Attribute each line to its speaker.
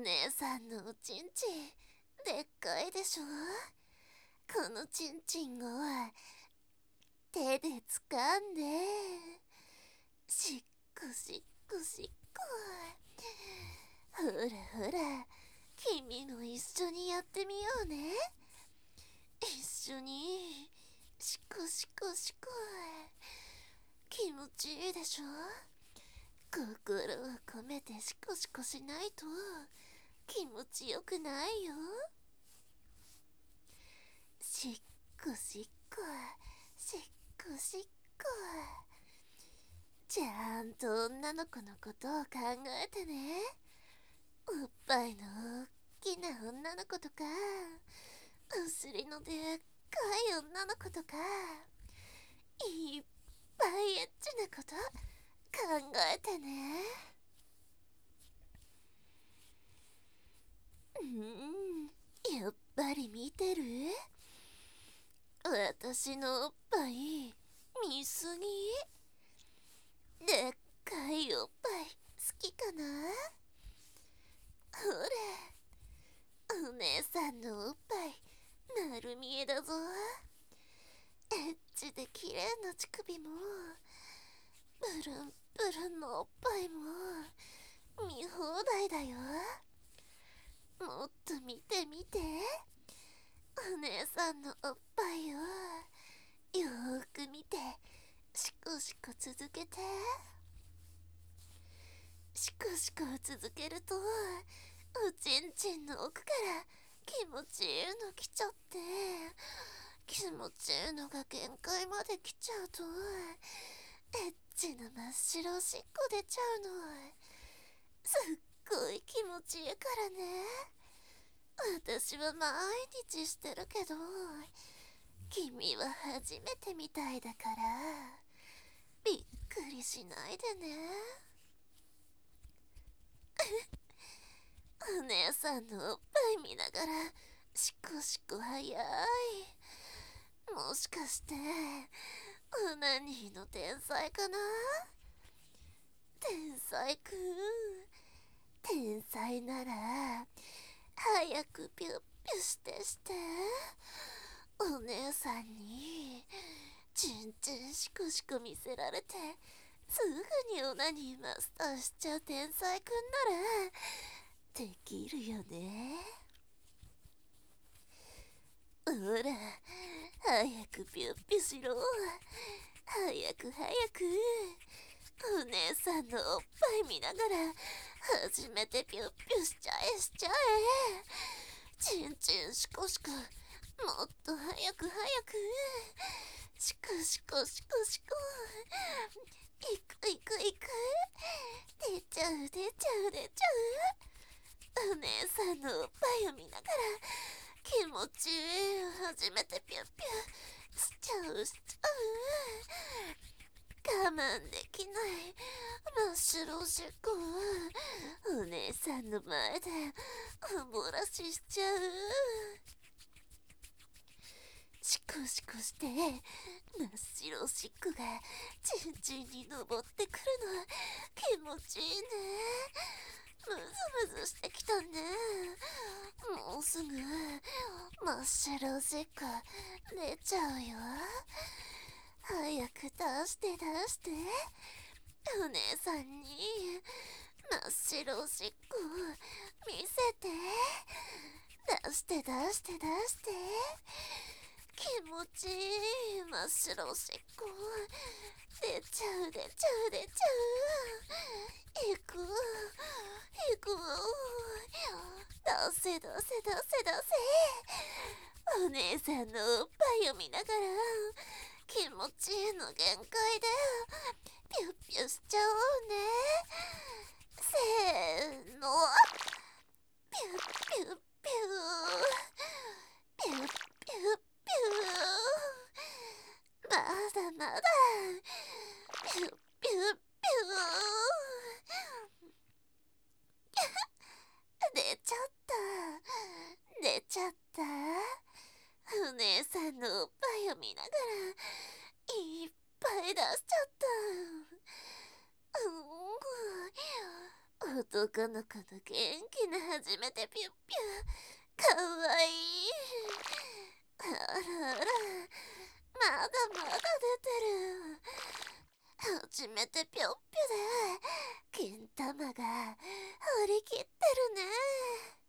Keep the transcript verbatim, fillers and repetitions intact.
Speaker 1: 姉さんのおちんちんでっかいでしょ。このちんちんを手で掴んでしっこしっこしっこ。ほらほら、君も一緒にやってみようね。一緒にしこしこしこ。気持ちいいでしょ。心を込めてしこしこしないと気持ちよくないよ。しっこしっこしっこしっこ。ちゃんと女の子のことを考えてね。おっぱいの大きな女の子とか、お尻のでっかい女の子とか、いっぱいエッチなこと考えてね。うん、やっぱり見てる？私のおっぱい見すぎ？でっかいおっぱい好きかな？ほれ、お姉さんのおっぱい丸見えだぞ。エッチで綺麗な乳首も、ブルンブルンのおっぱいも見放題だよ。もっと見て見て。お姉さんのおっぱいをよーく見て、シコシコ続けて。シコシコ続けると、おちんちんの奥から気持ちいいの来ちゃって、気持ちいいのが限界まで来ちゃうと、エッチな真っ白おしっこ出ちゃうの。すっごい気持ちいいからね。私は毎日してるけど、君は初めてみたいだから、びっくりしないでね。お姉さんのおっぱい見ながら、シコシコ早い。もしかして、オナニーの天才かな？天才くん。天才なら、早くピュッピュしてして。お姉さんに、ちんちんシコシコ見せられて、すぐにオナニーマスターしちゃう天才くんなら、できるよね。ほら、早くピュッピュしろ。早く早く。お姉さんのおっぱい見ながら、初めてピュッピュしちゃえしちゃえ。ちんちんシコシコ。もっと早く早く。シコシコシコシコ。いくいくいく。出ちゃう出ちゃう出ちゃう。お姉さんのおっぱいを見ながら、気持ちいい。初めてピュッピュしちゃうしちゃう。我慢できない真っ白おしっこをお姉さんの前でお漏らししちゃう。シコシコして真っ白おしっこがチンチンに登ってくるの気持ちいいね。ムズムズしてきたね。もうすぐ真っ白おしっこ出ちゃうよ。早く出して出して。お姉さんに真っ白おしっこ見せて。出して出して出して。気持ちいい真っ白おしっこ出ちゃう出ちゃう出ちゃう。行く行く。出せ出せ出せ出せ。お姉さんのおっぱいを見ながら気持ちいいの限界でピュッピュしちゃおうね。せーの。ピュッピュッピューピュッピュッピュー。まだまだピュッピュッピュー。出ちゃった出ちゃった。お姉さんのおっぱいを見ながらいっぱい出しちゃった。うん、お男の子の元気な初めてぴゅっぴゅかわいい。あらあら、まだまだ出てる。初めてぴょっぴょで金玉が張り切ってるね。